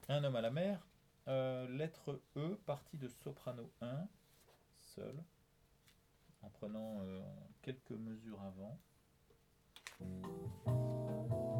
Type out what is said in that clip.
Un homme à la mer. Lettre E, partie de soprano 1, seul, en prenant quelques mesures avant.